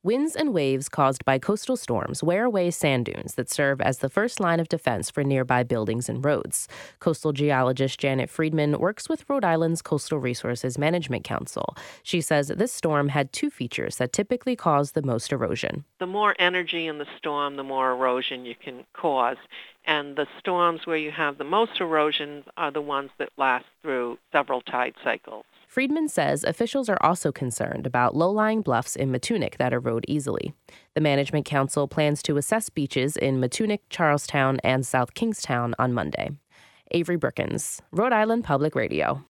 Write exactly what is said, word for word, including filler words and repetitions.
Winds and waves caused by coastal storms wear away sand dunes that serve as the first line of defense for nearby buildings and roads. Coastal geologist Janet Friedman works with Rhode Island's Coastal Resources Management Council. She says this storm had two features that typically cause the most erosion. The more energy in the storm, the more erosion you can cause. And the storms where you have the most erosion are the ones that last through several tide cycles. Friedman says officials are also concerned about low-lying bluffs in Matunic that erode easily. The Management Council plans to assess beaches in Matunic, Charlestown, and South Kingstown on Monday. Avery Brookins, Rhode Island Public Radio.